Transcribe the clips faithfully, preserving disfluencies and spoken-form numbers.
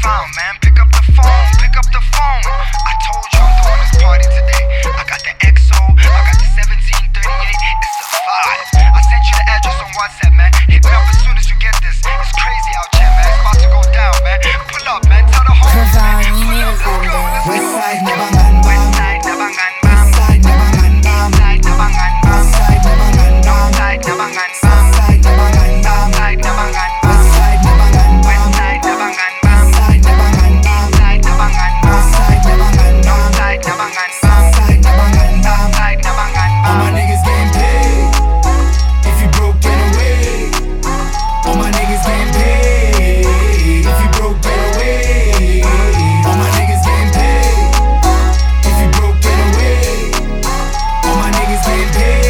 found, man. Pick up the phone, pick up the phone. I told you I'm throwing this party today. I got the X O, I got the seventeen thirty-eight. It's a vibe. I sent you the address on WhatsApp, man. Hit me up as soon as you get this. It's crazy out here, man. It's about to go down, man. Pull up, man. Tell the homies, man. Pull up, let's go, let's go. Westside Nabangan Bam. Westside Nabangan Bam. Westside Nabangan Bam. Westside Nabangan Bam. Westside Nabangan Bam. Westside Nabangan Bam. Westside Nabangan Bam. Westside Nabangan Bam. Westside Nabangan Bam. Westside Nabangan Bam. Westside Nabangan Bam. Westside Nabangan Bam. Westside Nabangan Bam. Westside Nabangan Bam. Westside Nabangan Bam. Westside Nabangan Bam. All my niggas getting paid. If you broke, get away. All my niggas getting paid. If you broke, get away. All my niggas getting paid. If you broke, get away. All my niggas getting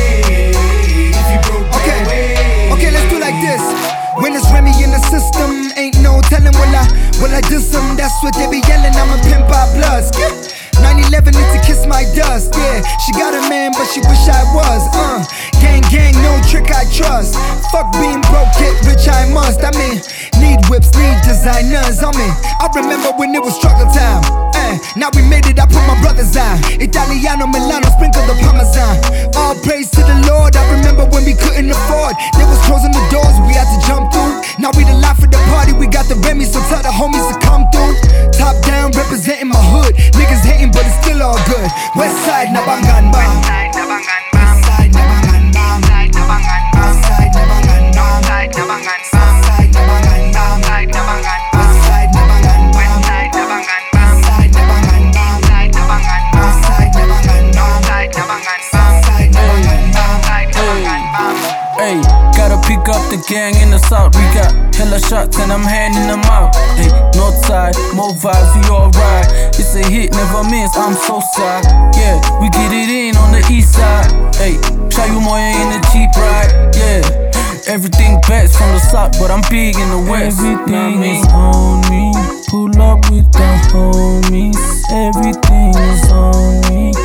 paid. If you broke, get away. Okay, let's do like this. When it's Remy in the system, ain't no telling will I, will I do some? That's what they be yelling, I'm a pimp by plus. Yeah. nine eleven is to kiss my dust, yeah. She got a man, but she wish I was, uh. Gang, gang, no trick I trust. Fuck being broke, get rich I must. I mean, need whips, need designers on me. I remember when it was struggle time. Eh, now we made it, I put my brothers on. Italiano, Milano, sprinkle the Parmesan. All praise to the Lord. I remember when we couldn't afford. They was closing the doors, we had to jump through. Now we the life of the party, we got the Remy, so tell the homies to come through. Top down, representing my hood. Niggas hating, but it's still all good. Westside Nabangan Bam. Westside Nabangan Bam. Westside Nabangan Bam. Westside Nabangan Bam. Westside Nabangan Bam. Westside Nabangan Bam. Westside Nabangan Bam. Westside Nabangan Bam. Westside Nabangan Bam. Westside Nabangan Bam. Westside Nabangan Bam. Westside Nabangan Bam. Westside Nabangan Bam. Westside Nabangan Bam. Westside Nabangan Bam. Westside Nabangan Bam. Hey, gotta pick up the gang in the south. We got hella shots and I'm handing them out. Hey, north side, more vibes, we alright. It's a hit, never miss, I'm so sorry. Yeah, we get it in on the east side. Hey, show you more in the cheap ride. Yeah, everything best from the south, but I'm big in the west. Everything is on me. Pull up with the homies. Everything is on me.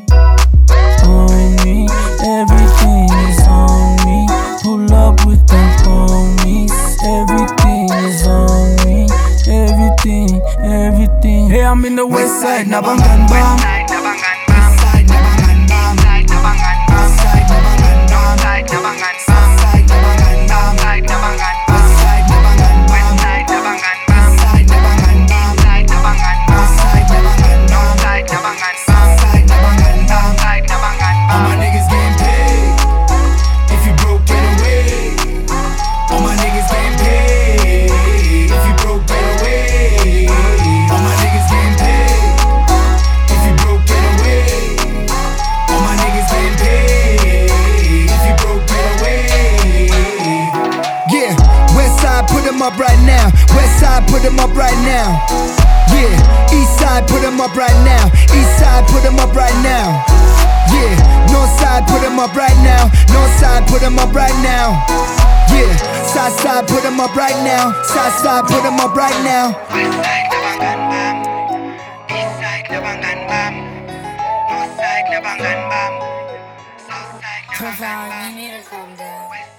On me. Everything is on me. Pull up with the homies. Everything is on me. Everything, everything. Hey, I'm in the west side, Nabangan Bam. Westside Nabangan Bam. Westside Nabangan Bam. Westside Nabangan Bam. Westside Nabangan Bam. Westside Nabangan Bam. Westside Nabangan Bam. Westside Nabangan Bam. Westside Nabangan Bam. Westside Nabangan Bam. Westside Nabangan Bam. Westside Nabangan Bam. Westside Nabangan Bam. Westside Nabangan Bam. Westside Nabangan Bam. Westside Nabangan All my Bam. niggas getting paid. If you broke, get away. All my niggas getting paid. If you broke, get away. All my niggas getting paid. If you broke, get away. All my niggas getting paid. If you broke, get away. Yeah, Westside put them up right now. Westside put them up right now. Yeah, Eastside put them up right now. Eastside put them up right now. Yeah, Northside put them up right now. Northside put them up right now. Yeah, Southside put them up right now. Southside put them up right now. Westside Nabangan Bam. Eastside Nabangan Bam. Northside Nabangan Bam. Southside Nabangan Bam. Profound, you need to calm down. Westside